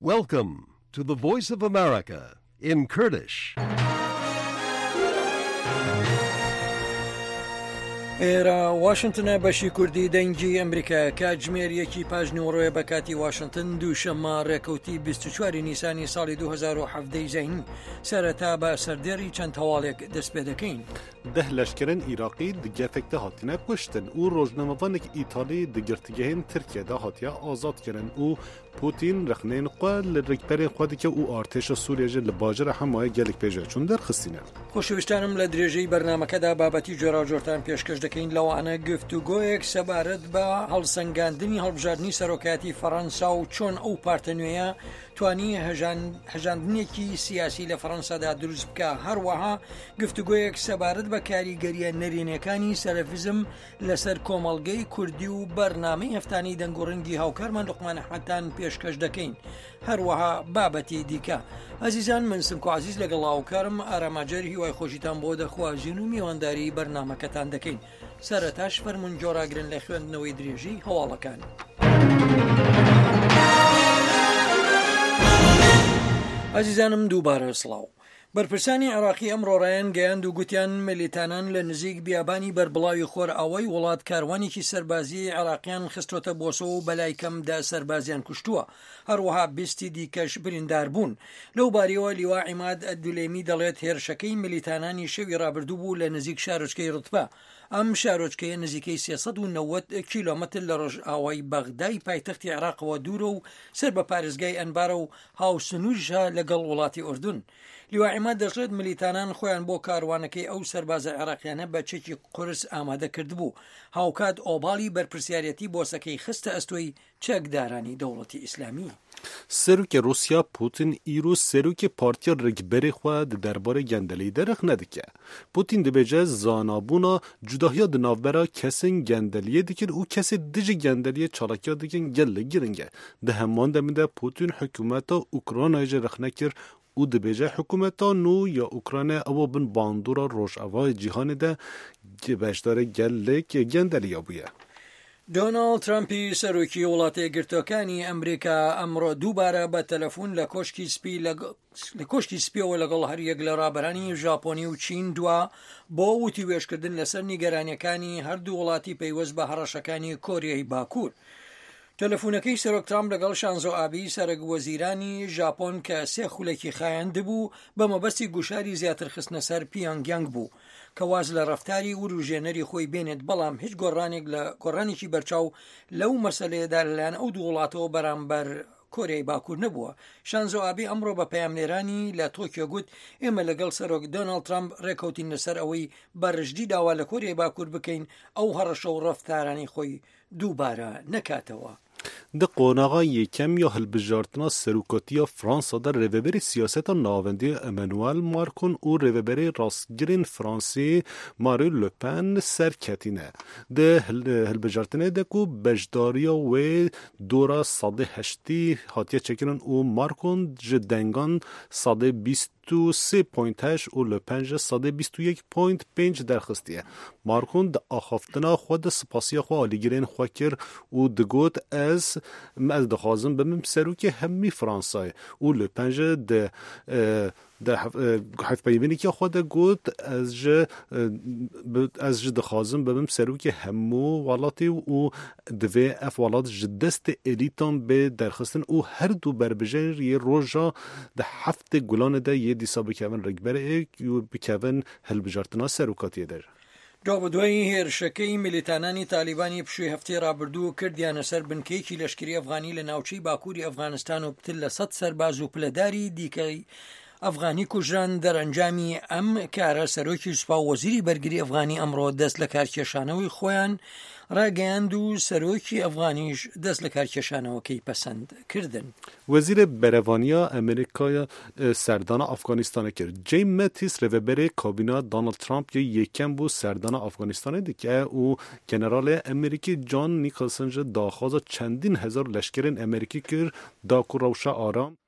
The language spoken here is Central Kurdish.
Welcome to the Voice of America in Kurdish. ئێرە واشنگتنە بەشی کوردی دەنگی ئەمریکا کاتژمێریەکی پاژنەوەڕۆیە بە کاتی واشنگتن دووشەممە ڕێکەوتی 24 نیسانی ساڵی 2017 زەین سەرەتا بە سەردێڕی چەند هەواڵێک دەست پێ دەکەین. ده لشکرین عراقی دگرفکته هاتینه کشتن او روزنامه‌وانک ایتالی دگرتگهین ترکیه ده هاتیه آزاد کردن او پوتین رخنین قل لرکبر خودی که او ارتش سوریه جل باجر همای گلک پیجه چون در خستینه. خۆشەویستانم لە درێژەی بەرنامەکەدا بابەتی جۆراوجۆرتان پێشکەش دەکەین لەوانە گفتوگۆیەک سەبارەت بە هەڵسەنگاندنی هەڵبژاردننی سەرۆکاتی فەڕەنسا و چۆن ئەو پارتە نوێیە توانی هەژاندنێکی سیاسی لە فەڕەنسادا دروست بکە. هەروەها گفتوگۆیەک سەبارەت بە کاریگەریە نەرینەکانی سەلەفیزم لەسەر کۆمەڵگەی کوردی و بەرنامەی هەفتانەی دەنگ و ڕەنگی هاوکارمان لوقمان ئەحمەدتان پێشکەش دەکەین. هەروەها بابەتی دیکە. عزیزان من سمکۆ عزیز لەگەڵ هاوکارم ئاراماجەر هیوای خۆشیتان بۆ دەخوازیین و میوانداری بەرنامەکەتان دەکەین. سەرەتاش فەرمون جۆراگرن لە خوێندنەوەی درێژی هەواڵەکان. عزیزانم دووبارە سڵاو. بەرپرسانی عراقی ئەمڕۆڕایەن گەیاند و گوتیان ملیتانان لە نزیک بیابانی بەربڵاوی خۆر ئەوەی وڵات کاروانێکی سەربازی عراقیان خستۆتە بۆسە و بەلای کەمدا سەربازیان کوشتووە. هەروەها بیستی دیکەش بریندار بوون. لەو باریەوە لیوا عیماد ئەدولێمی دەڵێت هێرشەکەی ملیتانانی شەوی ڕابردوو بوو لە نزیک شارۆچکەی ڕتبە. ئەم شارۆچکەیە نزیکەی 390 کیلۆمەتر لە ڕۆژئاوای بەغدای پایتەختی عراقەوە دوورە و سەر بە پارێزگای ئەنبارە و هاوسنووژە لەگەڵ وڵاتی ئوردون. لیواعیماد دەژێت ملیتانان خۆیان بۆ کاروانەکەی ئەو سەربازە عێراقیانە بە چێکی قورس ئامادە کرد بوو. هاوکات ئۆباڵی بەرپرسیارەتی بۆسەکەی خستە ئەستۆی چەکدارانی دەوڵەتی ئیسلامی. سروک روسیا پوتین ایرو سروک پارتی رگبری خود درباره گندلی درخ ندکه. پوتین دبیجه زانابونا جداهیا دناوبرا کسین گندلیه دیکن او کسی دیج گندلیه چالاکیا دیکن گل گرنگه. ده همان دمیده پوتین حکومتا اوکراینای رخ نکر او دبیجه حکومتا نو یا اوکراین او بن باندورا روش اوای جهان ده بشدار گلک گندلیه بویه. دۆناڵد ترامپی سەرۆکی وڵاتە یەکگرتووەکانی ئەمریکا ئەمڕۆ دووبارە بە تەلەفۆن لە کۆشکی سپیەوە لەگەڵ هەریەک لە ڕابەرانی ژاپۆنی و چین دووە بۆ وتی وێشکردن لەسەر نیگەرانیەکانی هەردوو وڵاتی پەیوەست بە هەڕەشەکانی کۆریای باکوور. تەلەفۆنەکەی سەرۆک ترامپ لەگەڵ شانزۆ ئابی سەرۆک وەزیرانی ژاپۆن کە سێ خولێکی خایاندبوو بە مەبەستی گوشاری زیاتر خستنە سەر پیۆنگیانگ بوو کە واز لە ڕەفتاری وروژێنەری خۆی بێنێت، بەڵام هیچ گۆڕانێک لە گۆڕانێکی بەرچاو لەو مەسەلەیەدا لەلایەن ئەو دوو وڵاتەوە بەرامبەر کۆریای باکوور نەبووە. شانزۆ ئابی ئەمڕۆ بە پەیامنێرانی لە تۆکیۆ گوت ئێمە لەگەڵ سەرۆک دۆناڵد ترامپ ڕێکەوتین لەسەر ئەوەی بەڕژدی داوا لە کۆریای باکوور بکەین ئەو هەڕەشە و ڕەفتارانی خۆی دووبارە نەکاتەوە. ده قوناغا یکم یا هلبجارتنا سروکاتی فرانسا در ریوبری سیاست ناوندی امانوئل مارکون و ریوبری راستگرین فرانسی ماری لوپن سرکتینه. ده هلبجارتنه ده کو بجداریا و دورا صده هشتی هاتیه چکرن و مارکون جدنگان صده 23.8 و لپنج صده 21.5 درخستیه. مارکون ده آخافتنا خود سپاسی خواه آلیگرین خواه کر و دگوت از دخوازم بمیم سروک همی فرانسای و لپنج ده حیف پیمینی که خود گوت از جد خازم ببیم سروک همو ولاتی و دوی اف ولات جدست الیتان به درخستن او هر دو بربجر یه روژا ده هفت گلان ده یه دیسا بکوون رگبره ایک یو بکوون هلبجارتنا سروکاتی در. دوای هێرشەکەی ملیتانانی تالیبانی پشووی هەفتەی ڕابردوو کردیانە سەر بنکەیەکی لەشکری ئەفغانی لە ناوچەی باکووری ئەفغانستان و پتر لە 100 سەرباز و پلەداری دیکەی ئەفغانی کوژران دەرەنجامی ئەم کارە سەرۆکی سوپا و وەزیری بەرگری ئەفغانی ئەمڕۆ دەست لە کارکێشانەوەی خۆیان ڕاگەیاند و سەرۆکی ئەفغانیش دەست لە کارکێشانەوەکەی پەسەند کردن. وزیر بەرەوانیا ئەمریکای سەردانە ئەفغانستانە کرد. جەی مەتیس ڕێڤەبەرێ کابینا دۆناڵد ترامپ یەکەم بوو سەردانە ئەفغانستانە دیکە و گەنەرالێ ئەمریکی جان نیکلسن daxwaza çendîn hezar leşkerên Amerîkî kir da ku rewşa aram